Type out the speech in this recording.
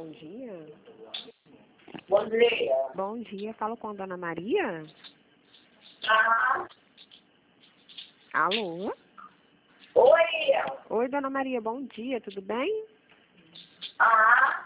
bom dia. Bom dia. Bom dia, falo com a Dona Maria? Ah, Alô? oi. Oi, Dona Maria, bom dia, tudo bem? Ah,